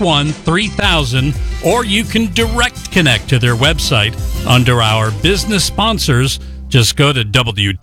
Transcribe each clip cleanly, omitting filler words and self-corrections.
661-3000, or you can direct connect to their website under our business sponsors. Just go to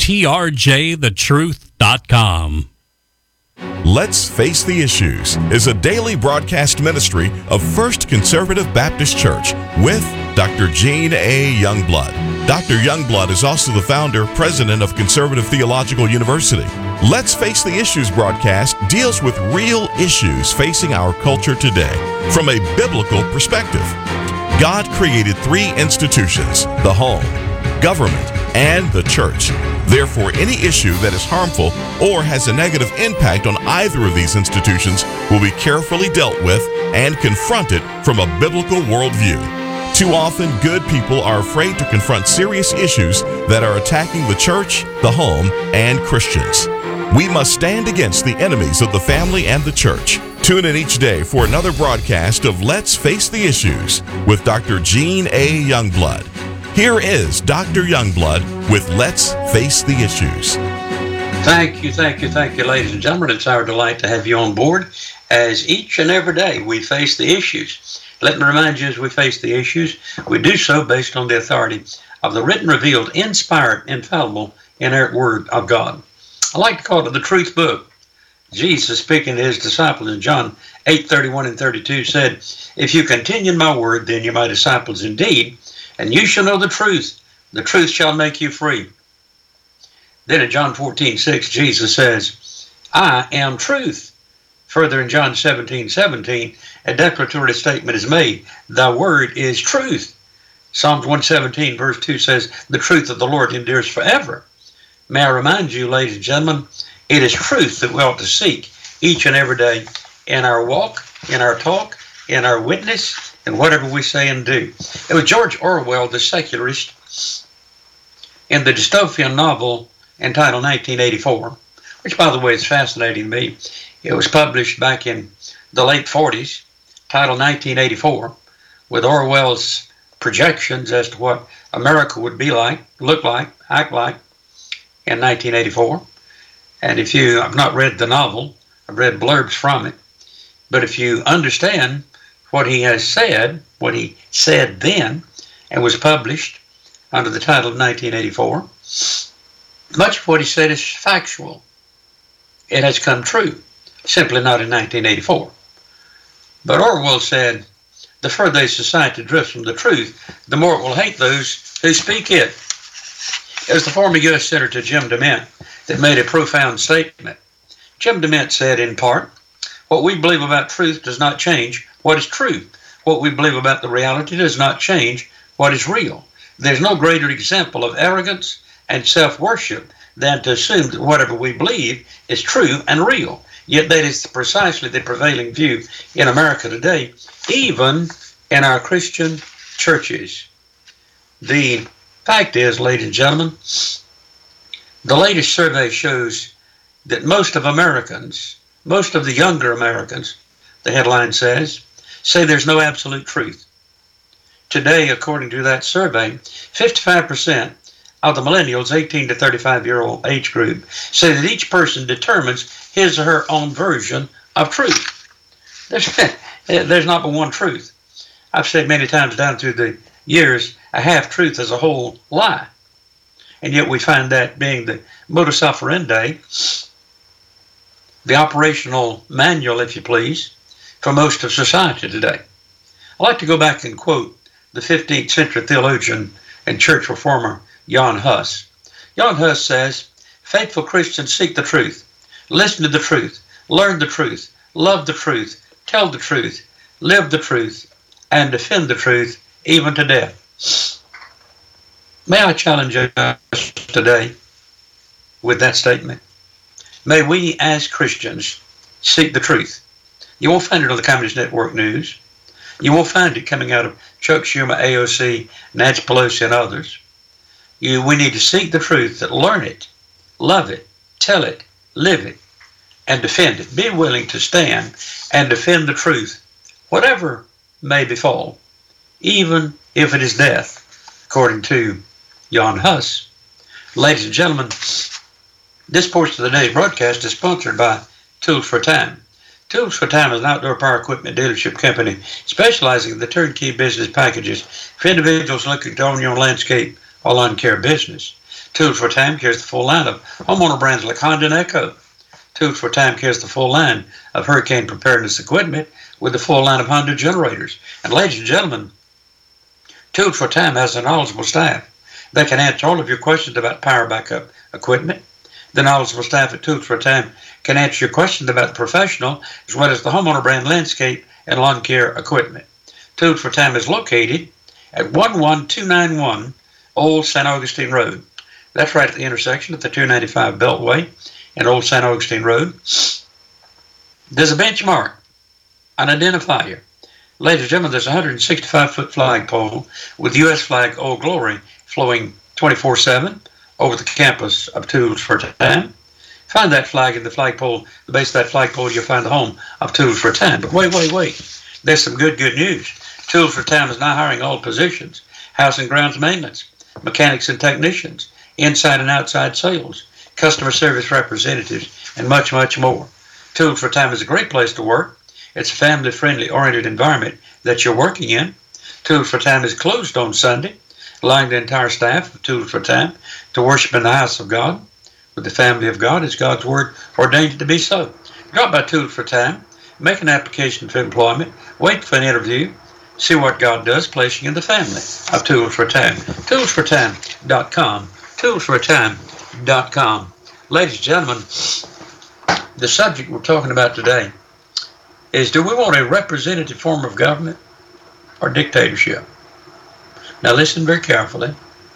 WTRJTheTruth.com. Let's Face the Issues is a daily broadcast ministry of First Conservative Baptist Church with Dr. Gene A. Youngblood. Dr. Youngblood is also the founder, president of Conservative Theological University. Let's Face the Issues broadcast deals with real issues facing our culture today from a biblical perspective. God created three institutions: the home, government, and the church. Therefore, any issue that is harmful or has a negative impact on either of these institutions will be carefully dealt with and confronted from a biblical worldview. Too often, good people are afraid to confront serious issues that are attacking the church, the home, and Christians. We must stand against the enemies of the family and the church. Tune in each day for another broadcast of Let's Face the Issues with Dr. Gene A. Youngblood. Here is Dr. Youngblood with Let's Face the Issues. Thank you, ladies and gentlemen. It's our delight to have you on board as each and every day we face the issues. Let me remind you, as we face the issues, we do so based on the authority of the written, revealed, inspired, infallible, inerrant Word of God. I like to call it the Truth Book. Jesus, speaking to his disciples in John 8:31 and 32, said, "If you continue in my word, then you're my disciples indeed, and you shall know the truth. The truth shall make you free." Then in John 14:6, Jesus says, "I am truth." Further in John 17:17, a declaratory statement is made, "Thy word is truth." Psalms 117 verse 2 says, "The truth of the Lord endures forever." May I remind you, ladies and gentlemen, it is truth that we ought to seek each and every day in our walk, in our talk, in our witness, and whatever we say and do. It was George Orwell, the secularist, in the dystopian novel entitled 1984, which, by the way, is fascinating to me. It was published back in the late 40s, titled 1984, with Orwell's projections as to what America would be like, look like, act like in 1984. And if you have not read the novel, I've read blurbs from it, but if you understand what he has said, what he said then, and was published under the title of 1984, much of what he said is factual. It has come true, simply not in 1984. But Orwell said, the further a society drifts from the truth, the more it will hate those who speak it. It was the former U.S. Senator Jim DeMint that made a profound statement. Jim DeMint said, in part, "What we believe about truth does not change what is true. What we believe about the reality does not change what is real. There's no greater example of arrogance and self-worship than to assume that whatever we believe is true and real. Yet that is precisely the prevailing view in America today, even in our Christian churches." The fact is, ladies and gentlemen, the latest survey shows that most of Americans, most of the younger Americans, the headline says, say there's no absolute truth. Today, according to that survey, 55% of the millennials, 18 to 35-year-old age group, say that each person determines his or her own version of truth. There's not but one truth. I've said many times down through the years, a half-truth is a whole lie. And yet we find that being the modus operandi, the operational manual, if you please, for most of society today. I like to go back and quote the 15th century theologian and church reformer Jan Hus. Jan Hus says, "Faithful Christians seek the truth, listen to the truth, learn the truth, love the truth, tell the truth, live the truth, and defend the truth even to death." May I challenge us today with that statement? May we as Christians seek the truth. You won't find it on the Communist Network News. You won't find it coming out of Chuck Schumer, AOC, Nancy Pelosi, and others. We need to seek the truth, that learn it, love it, tell it, live it, and defend it. Be willing to stand and defend the truth, whatever may befall, even if it is death, according to Jan Hus. Ladies and gentlemen, this portion of the day's broadcast is sponsored by Tools for Time. Tools for Time is an outdoor power equipment dealership company specializing in the turnkey business packages for individuals looking to own your own landscape or lawn care business. Tools for Time carries the full line of homeowner brands like Honda and Echo. Tools for Time carries the full line of hurricane preparedness equipment with the full line of Honda generators. And ladies and gentlemen, Tools for Time has a knowledgeable staff that can answer all of your questions about power backup equipment. The knowledgeable staff at Tools for Time can answer your questions about the professional as well as the homeowner brand landscape and lawn care equipment. Tools for Time is located at 11291 Old St. Augustine Road. That's right at the intersection of the 295 Beltway and Old St. Augustine Road. There's a benchmark, an identifier. Ladies and gentlemen, there's a 165-foot flagpole with U.S. flag Old Glory flowing 24/7 over the campus of Tools for Time. Find that flag in the flagpole, the base of that flagpole, you'll find the home of Tools for Time. But wait. There's some good news. Tools for Time is now hiring all positions: house and grounds maintenance, mechanics and technicians, inside and outside sales, customer service representatives, and much more. Tools for Time is a great place to work. It's a family-friendly oriented environment that you're working in. Tools for Time is closed on Sunday, allowing the entire staff of Tools for Time to worship in the house of God with the family of God as God's Word ordained it to be so. Drop by Tools for Time, make an application for employment, wait for an interview, see what God does, placing in the family of Tools for Time. ToolsForTime.com. ToolsForTime.com. Ladies and gentlemen, the subject we're talking about today is, do we want a representative form of government or dictatorship? Now listen very carefully.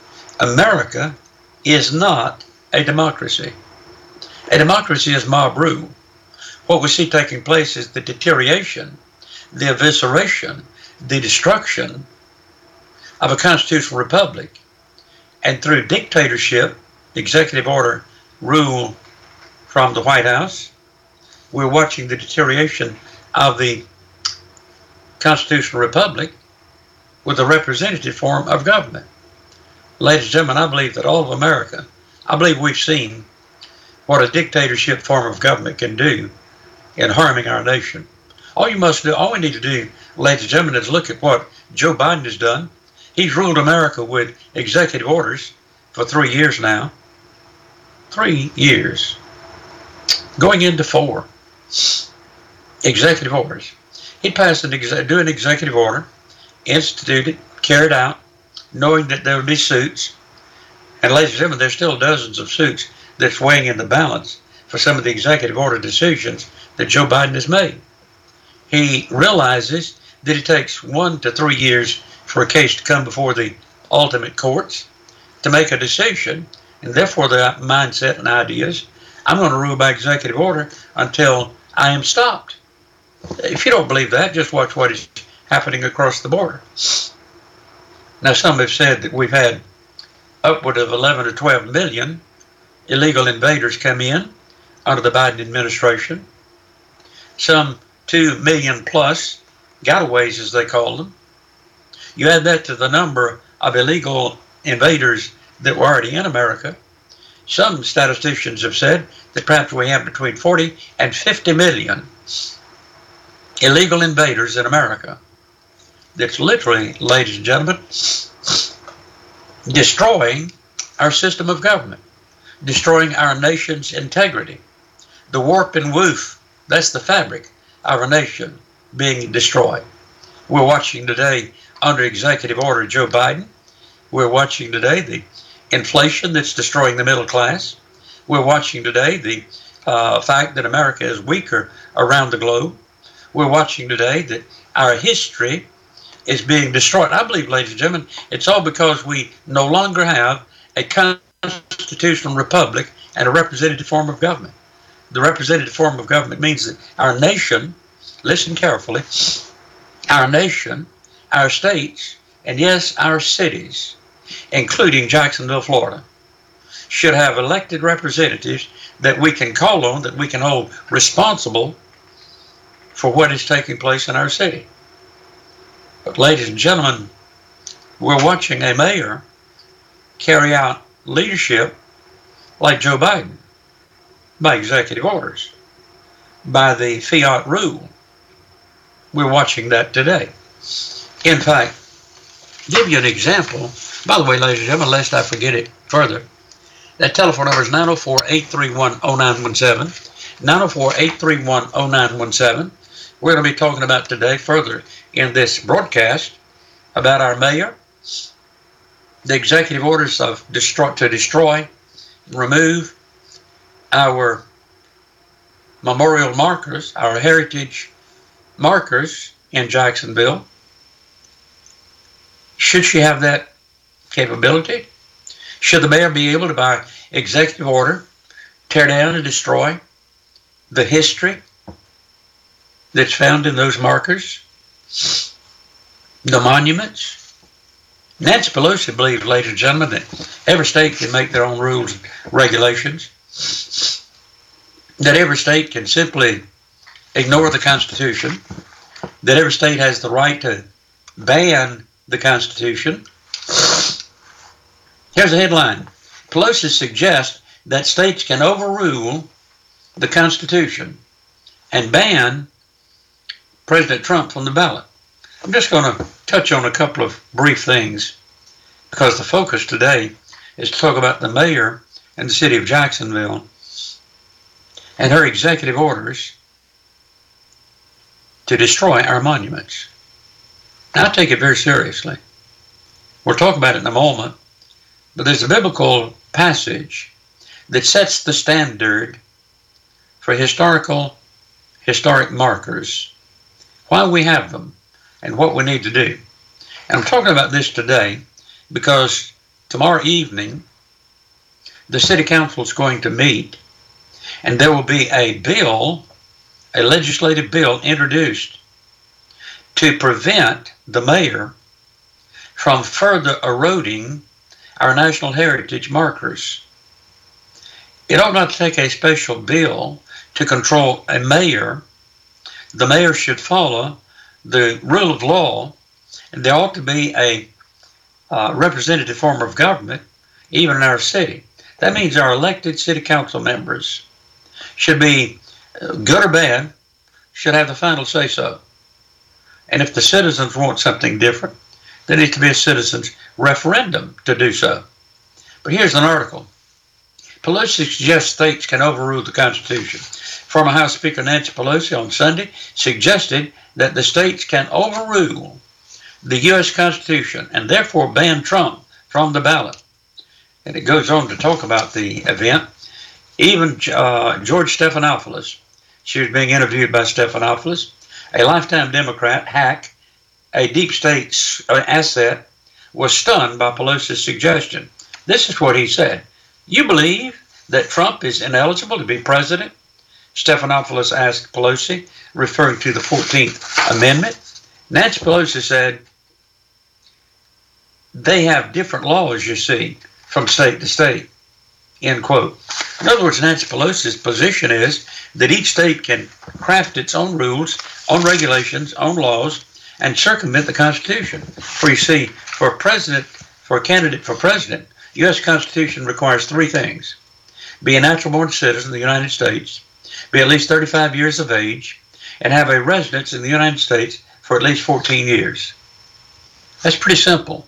America is not a democracy. A democracy is mob rule. What we see taking place is the deterioration, the evisceration, the destruction of a constitutional republic. And through dictatorship, executive order, rule from the White House, we're watching the deterioration of the constitutional republic with a representative form of government. Ladies and gentlemen, I believe that all of America, I believe we've seen what a dictatorship form of government can do in harming our nation. All we need to do, ladies and gentlemen, is look at what Joe Biden has done. He's ruled America with executive orders for 3 years now. 3 years. Going into 4. Executive orders. He passed an executive order, instituted, carried out, knowing that there would be suits. And ladies and gentlemen, there's still dozens of suits that's weighing in the balance for some of the executive order decisions that Joe Biden has made. He realizes that it takes 1 to 3 years for a case to come before the ultimate courts to make a decision, and therefore the mindset and ideas, I'm going to rule by executive order until I am stopped. If you don't believe that, just watch what is happening across the border. Now, some have said that we've had upward of 11 or 12 million illegal invaders come in under the Biden administration. Some 2 million plus gotaways, as they call them. You add that to the number of illegal invaders that were already in America. Some statisticians have said that perhaps we have between 40 and 50 million illegal invaders in America. That's literally, ladies and gentlemen, destroying our system of government, destroying our nation's integrity. The warp and woof, that's the fabric of our nation being destroyed. We're watching today under executive order Joe Biden. We're watching today the inflation that's destroying the middle class. We're watching today the fact that America is weaker around the globe. We're watching today that our history is being destroyed. I believe, ladies and gentlemen, it's all because we no longer have a constitutional republic and a representative form of government. The representative form of government means that our nation, listen carefully, our nation, our states, and yes, our cities, including Jacksonville, Florida, should have elected representatives that we can call on, that we can hold responsible for what is taking place in our city. But ladies and gentlemen, we're watching a mayor carry out leadership like Joe Biden by executive orders. by the fiat rule. We're watching that today. In fact, give you an example. By the way, ladies and gentlemen, lest I forget it further, that telephone number is 904-831-0917. 904-831-0917. We're going to be talking about today further in this broadcast about our mayor, the executive orders to destroy, remove our memorial markers, our heritage markers in Jacksonville. Should she have that capability? Should the mayor be able to, by executive order, tear down and destroy the history that's found in those markers, the monuments? Nancy Pelosi believes, ladies and gentlemen, that every state can make their own rules and regulations, that every state can simply ignore the Constitution, that every state has the right to ban the Constitution. Here's a headline. Pelosi suggests that states can overrule the Constitution and ban President Trump from the ballot. I'm just going to touch on a couple of brief things because the focus today is to talk about the mayor and the city of Jacksonville and her executive orders to destroy our monuments. Now, I take it very seriously. We'll talk about it in a moment, but there's a biblical passage that sets the standard for historic markers, why we have them, and what we need to do. And I'm talking about this today because tomorrow evening the city council is going to meet and there will be a bill, a legislative bill introduced to prevent the mayor from further eroding our national heritage markers. It ought not to take a special bill to control a mayor. The mayor should follow the rule of law, and there ought to be a representative form of government, even in our city. That means our elected city council members should be, good or bad, should have the final say-so. And if the citizens want something different, there needs to be a citizens' referendum to do so. But here's an article. Pelosi suggests states can overrule the Constitution. Former House Speaker Nancy Pelosi on Sunday suggested that the states can overrule the U.S. Constitution and therefore ban Trump from the ballot. And it goes on to talk about the event. Even George Stephanopoulos, she was being interviewed by Stephanopoulos, a lifetime Democrat, hack, a deep state asset, was stunned by Pelosi's suggestion. This is what he said. You believe that Trump is ineligible to be president? Stephanopoulos asked Pelosi, referring to the 14th Amendment. Nancy Pelosi said, they have different laws, you see, from state to state, end quote. In other words, Nancy Pelosi's position is that each state can craft its own rules, own regulations, own laws, and circumvent the Constitution. For you see, for a candidate for president, the U.S. Constitution requires three things. Be a natural-born citizen of the United States, be at least 35 years of age, and have a residence in the United States for at least 14 years. That's pretty simple.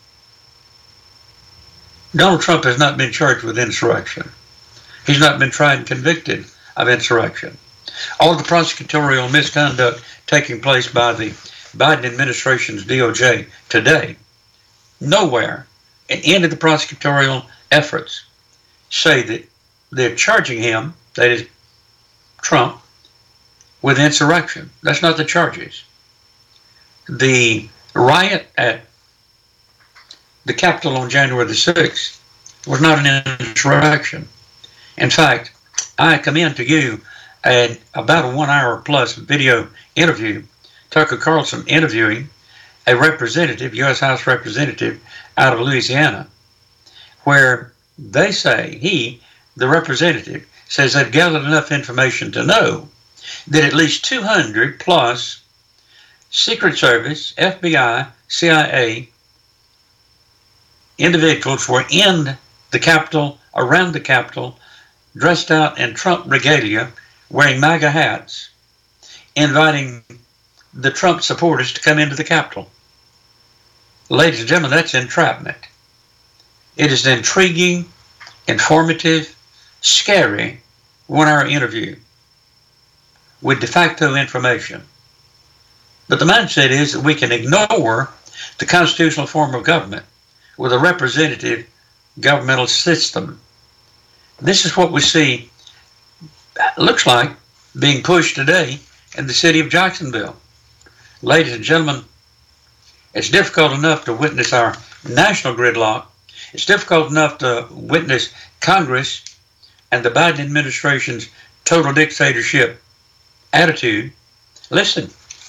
Donald Trump has not been charged with insurrection. He's not been tried and convicted of insurrection. All of the prosecutorial misconduct taking place by the Biden administration's DOJ today, nowhere in any of the prosecutorial efforts say that they're charging him, that is Trump, with insurrection. That's not the charges. The riot at the Capitol on January the 6th was not an insurrection. In fact, I commend to you about a 1 hour plus video interview, Tucker Carlson interviewing a representative, U.S. House representative out of Louisiana, where they say, the representative, says they've gathered enough information to know that at least 200 plus Secret Service, FBI, CIA individuals were in the Capitol, around the Capitol, dressed out in Trump regalia, wearing MAGA hats, inviting the Trump supporters to come into the Capitol. Ladies and gentlemen, that's entrapment. It is an intriguing, informative, scary 1-hour interview with de facto information. But the mindset is that we can ignore the constitutional form of government with a representative governmental system. This is what we see, looks like, being pushed today in the city of Jacksonville. Ladies and gentlemen, it's difficult enough to witness our national gridlock. It's difficult enough to witness Congress and the Biden administration's total dictatorship attitude. Listen,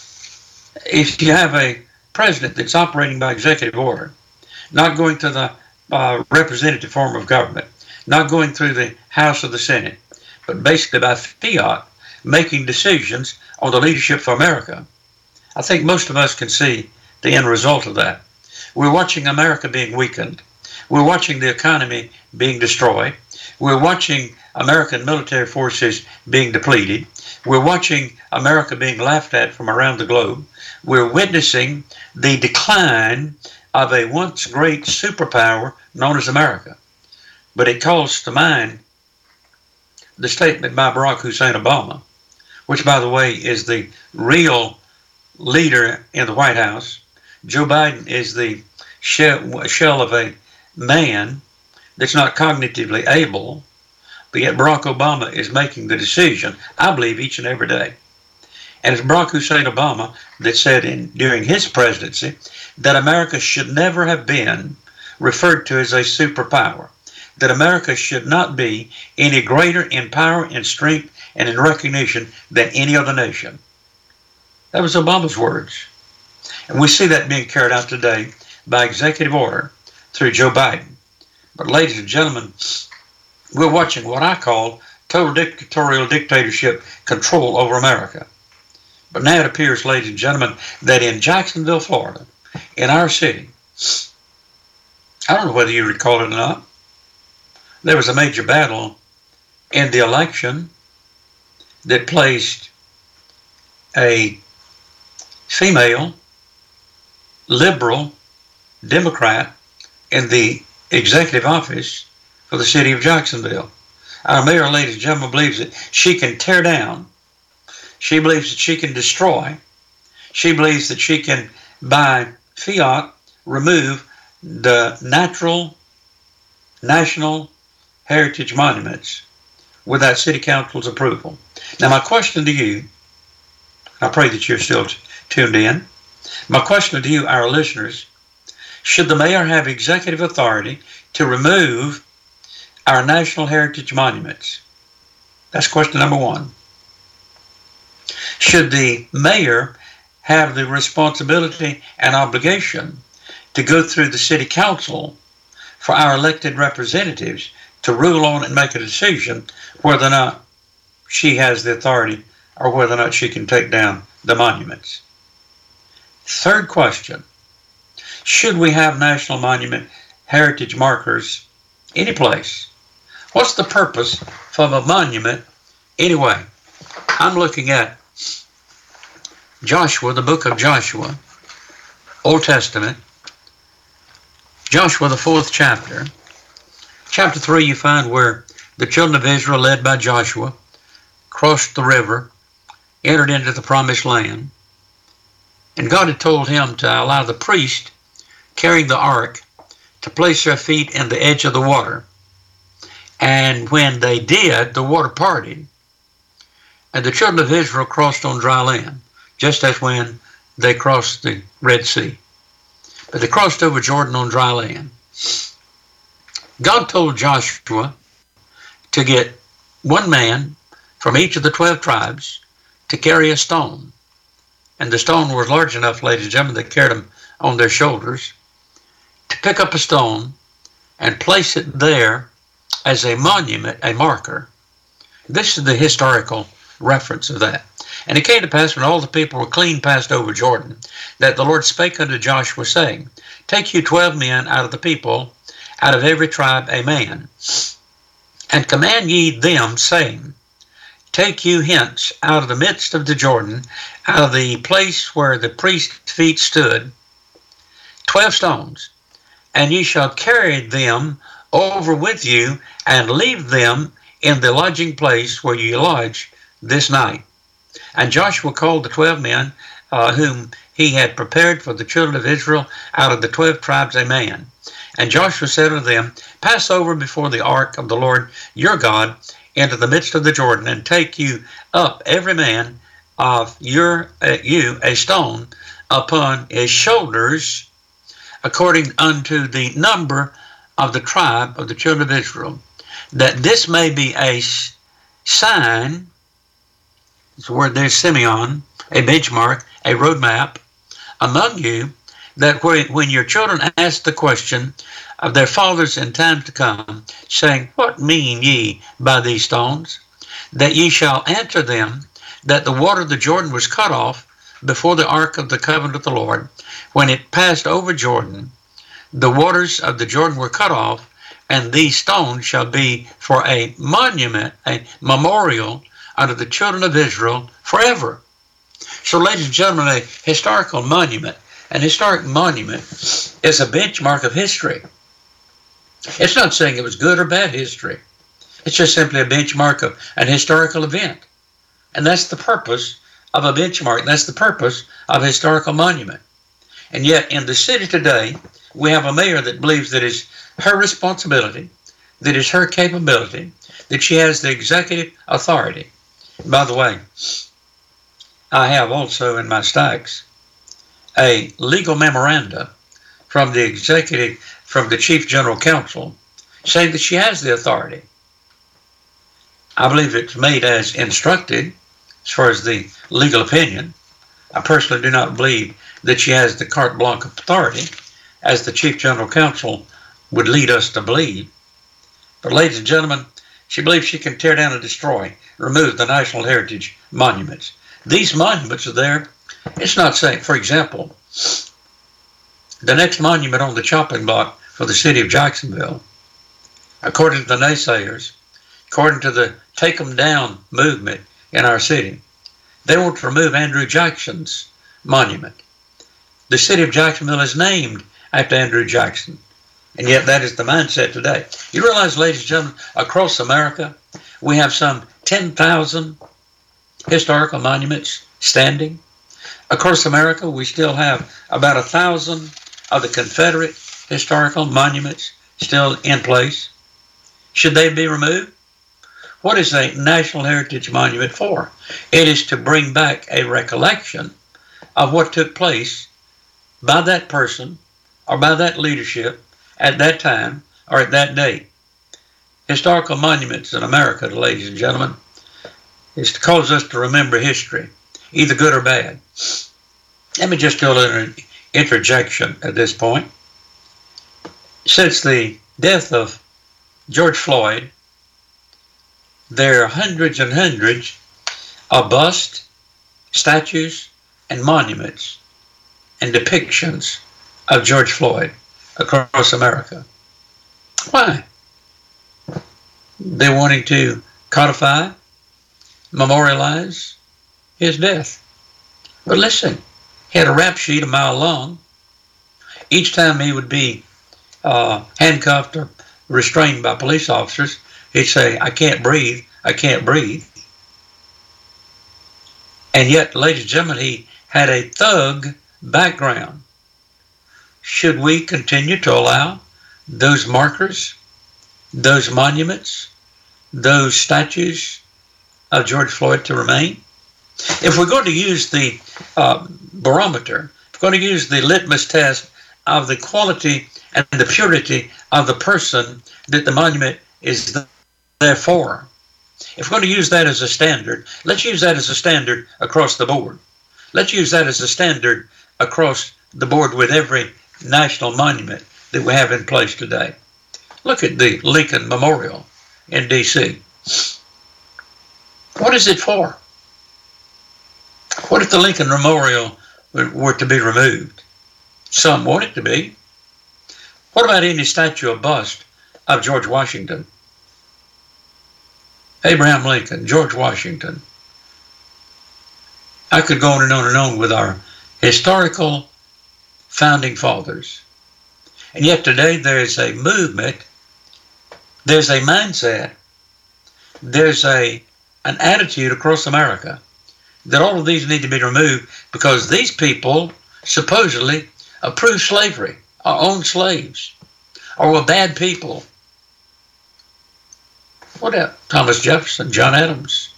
if you have a president that's operating by executive order, not going to the representative form of government, not going through the House or the Senate, but basically by fiat, making decisions on the leadership for America, I think most of us can see the end result of that. We're watching America being weakened. We're watching the economy being destroyed. We're watching American military forces being depleted. We're watching America being laughed at from around the globe. We're witnessing the decline of a once great superpower known as America. But it calls to mind the statement by Barack Hussein Obama, which, by the way, is the real leader in the White House. Joe Biden is the shell of a man that's not cognitively able, but yet Barack Obama is making the decision, I believe, each and every day. And it's Barack Hussein Obama that said during his presidency that America should never have been referred to as a superpower, that America should not be any greater in power, in strength, and in recognition than any other nation. That was Obama's words. And we see that being carried out today by executive order through Joe Biden. But ladies and gentlemen, we're watching what I call total dictatorial dictatorship control over America. But now it appears, ladies and gentlemen, that in Jacksonville, Florida, in our city, I don't know whether you recall it or not, there was a major battle in the election that placed a female liberal Democrat in the executive office for the city of Jacksonville. Our mayor, ladies and gentlemen, believes that she can tear down. She believes that she can destroy. She believes that she can, by fiat, remove the natural national heritage monuments without city council's approval. Now, my question to you, I pray that you're still tuned in. My question to you, our listeners, should the mayor have executive authority to remove our national heritage monuments? That's question number one. Should the mayor have the responsibility and obligation to go through the city council for our elected representatives to rule on and make a decision whether or not she has the authority or whether or not she can take down the monuments? Third question, should we have national monument heritage markers any place? What's the purpose of a monument anyway? I'm looking at Joshua, the book of Joshua, Old Testament, Joshua, the 4th chapter. Chapter 3, you find where the children of Israel, led by Joshua, crossed the river, entered into the promised land. And God had told him to allow the priest carrying the ark to place their feet in the edge of the water. And when they did, the water parted, and the children of Israel crossed on dry land, just as when they crossed the Red Sea. But they crossed over Jordan on dry land. God told Joshua to get one man from each of the 12 tribes to carry a stone. And the stone was large enough, ladies and gentlemen, they carried them on their shoulders, to pick up a stone and place it there as a monument, a marker. This is the historical reference of that. And it came to pass, when all the people were clean passed over Jordan, that the Lord spake unto Joshua, saying, Take you 12 men out of the people, out of every tribe a man, and command ye them, saying, take you hence out of the midst of the Jordan, out of the place where the priest's feet stood, 12 stones, and ye shall carry them over with you, and leave them in the lodging place where you lodge this night. And Joshua called the 12 men whom he had prepared for the children of Israel out of the 12 tribes a man. And Joshua said unto them, pass over before the ark of the Lord your God into the midst of the Jordan, and take you up every man of you a stone upon his shoulders, according unto the number of the tribe of the children of Israel, that this may be a sign, it's the word there's Simeon, a benchmark, a roadmap among you, that when your children ask the question of their fathers in times to come, saying, what mean ye by these stones? That ye shall answer them, that the water of the Jordan was cut off before the ark of the covenant of the Lord. When it passed over Jordan, the waters of the Jordan were cut off, and these stones shall be for a monument, a memorial unto the children of Israel forever. So, ladies and gentlemen, a historical monument, an historic monument is a benchmark of history. It's not saying it was good or bad history. It's just simply a benchmark of an historical event. And that's the purpose of a benchmark. That's the purpose of a historical monument. And yet, in the city today, we have a mayor that believes that it's her responsibility, that it's her capability, that she has the executive authority. By the way, I have also in my stacks a legal memoranda from the executive, from the chief general counsel, saying that she has the authority. I believe it's made as instructed as far as the legal opinion. I personally do not believe that she has the carte blanche authority as the chief general counsel would lead us to believe. But ladies and gentlemen, she believes she can tear down and destroy, remove the national heritage monuments. These monuments are there. It's not saying, for example, the next monument on the chopping block for the city of Jacksonville, according to the naysayers, according to the take 'em down movement in our city, they want to remove Andrew Jackson's monument. The city of Jacksonville is named after Andrew Jackson, and yet that is the mindset today. You realize, ladies and gentlemen, across America, we have some 10,000 historical monuments standing. Across America, we still have about 1,000 of the Confederate historical monuments still in place. Should they be removed? What is a National Heritage Monument for? It is to bring back a recollection of what took place by that person or by that leadership at that time or at that date. Historical monuments in America, ladies and gentlemen, is to cause us to remember history, either good or bad. Let me just do a little interjection at this point. Since the death of George Floyd, there are hundreds and hundreds of busts, statues, and monuments and depictions of George Floyd across America. Why? They're wanting to codify, memorialize his death. But listen, he had a rap sheet a mile long. Each time he would be handcuffed or restrained by police officers, he'd say, I can't breathe, I can't breathe. And yet, ladies and gentlemen, he had a thug background. Should we continue to allow those markers, those monuments, those statues of George Floyd to remain? If we're going to use the barometer, if we're going to use the litmus test of the quality and the purity of the person that the monument is there for, if we're going to use that as a standard, let's use that as a standard across the board. Let's use that as a standard across the board with every national monument that we have in place today. Look at the Lincoln Memorial in D.C. What is it for? What if the Lincoln Memorial were to be removed? Some want it to be. What about any statue or bust of George Washington? Abraham Lincoln, George Washington. I could go on and on and on with our historical founding fathers. And yet today there's a movement, there's a mindset, there's an attitude across America that all of these need to be removed because these people supposedly approve slavery, or own slaves, or were bad people. What about Thomas Jefferson, John Adams?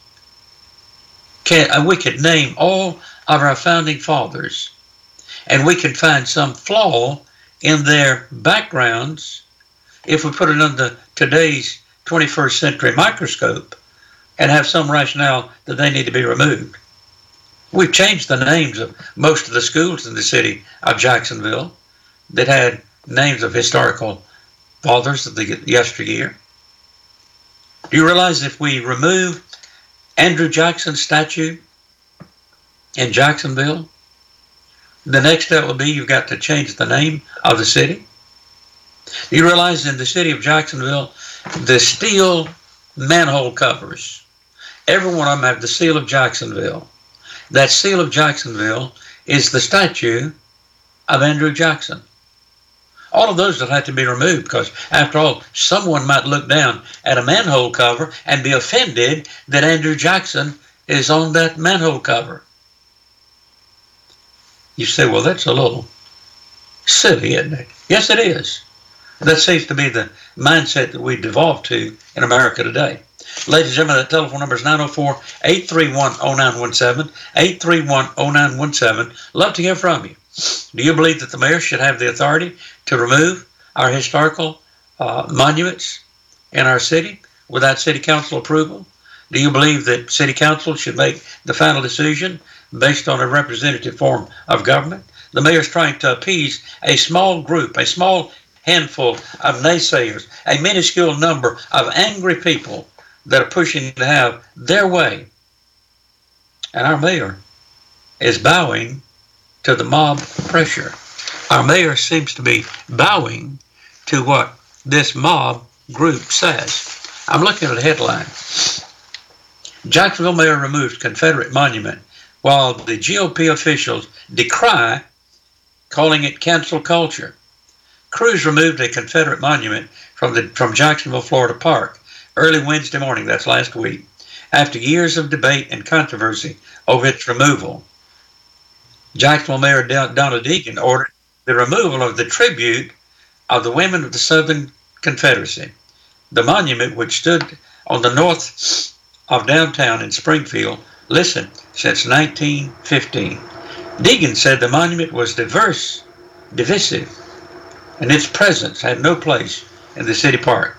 We could name all of our founding fathers, and we can find some flaw in their backgrounds if we put it under today's 21st century microscope and have some rationale that they need to be removed. We've changed the names of most of the schools in the city of Jacksonville that had names of historical fathers of the yesteryear. Do you realize if we remove Andrew Jackson's statue in Jacksonville, the next step will be you've got to change the name of the city? Do you realize in the city of Jacksonville, the steel manhole covers, every one of them have the seal of Jacksonville. That seal of Jacksonville is the statue of Andrew Jackson. All of those will have to be removed because, after all, someone might look down at a manhole cover and be offended that Andrew Jackson is on that manhole cover. You say, well, that's a little silly, isn't it? Yes, it is. That seems to be the mindset that we've devolved to in America today. Ladies and gentlemen, that telephone number is 904-831-0917, 831-0917. Love to hear from you. Do you believe that the mayor should have the authority to remove our historical monuments in our city without city council approval? Do you believe that city council should make the final decision based on a representative form of government? The mayor is trying to appease a small group, a small handful of naysayers, a minuscule number of angry people that are pushing to have their way. And our mayor is bowing to the mob pressure. Our mayor seems to be bowing to what this mob group says. I'm looking at a headline. Jacksonville mayor removes Confederate monument while the GOP officials decry, calling it cancel culture. Crews removed a Confederate monument from Jacksonville, Florida Park early Wednesday morning, that's last week, after years of debate and controversy over its removal. Jacksonville Mayor Donna Deegan ordered the removal of the tribute of the women of the Southern Confederacy. The monument, which stood on the north of downtown in Springfield, listen, since 1915. Deegan said the monument was divisive, and its presence had no place in the city park.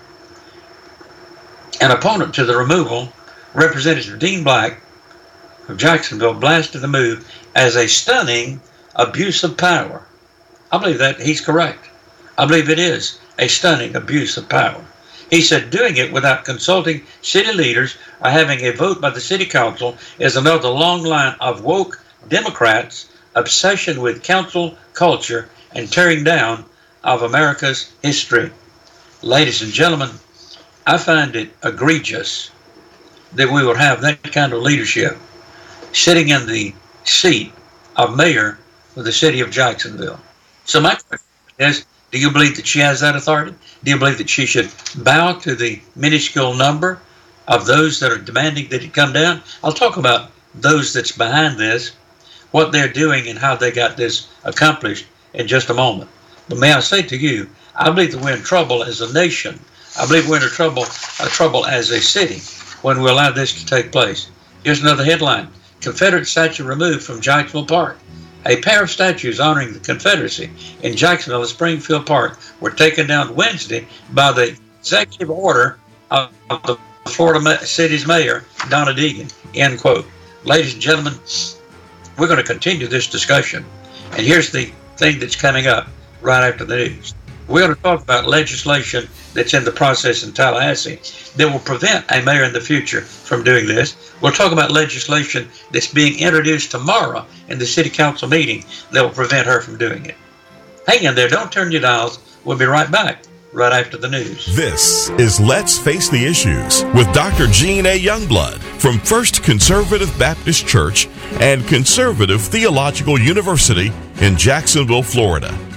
An opponent to the removal, Representative Dean Black of Jacksonville, blasted the move as a stunning abuse of power. I believe that he's correct. I believe it is a stunning abuse of power. He said doing it without consulting city leaders or having a vote by the city council is another long line of woke Democrats' obsession with council culture and tearing down of America's history. Ladies and gentlemen, I find it egregious that we would have that kind of leadership sitting in the seat of mayor of the city of Jacksonville. So my question is, do you believe that she has that authority? Do you believe that she should bow to the minuscule number of those that are demanding that it come down? I'll talk about those that's behind this, what they're doing and how they got this accomplished in just a moment. But may I say to you, I believe that we're in trouble as a nation. I believe we're in trouble as a city when we allow this to take place. Here's another headline. Confederate statue removed from Jacksonville Park. A pair of statues honoring the Confederacy in Jacksonville and Springfield Park were taken down Wednesday by the executive order of the Florida city's mayor, Donna Deegan, end quote. Ladies and gentlemen, we're going to continue this discussion. And here's the thing that's coming up right after the news. We're going to talk about legislation that's in the process in Tallahassee that will prevent a mayor in the future from doing this. We'll talk about legislation that's being introduced tomorrow in the city council meeting that will prevent her from doing it. Hang in there. Don't turn your dials. We'll be right back right after the news. This is Let's Face the Issues with Dr. Gene A. Youngblood from First Conservative Baptist Church and Conservative Theological University in Jacksonville, Florida.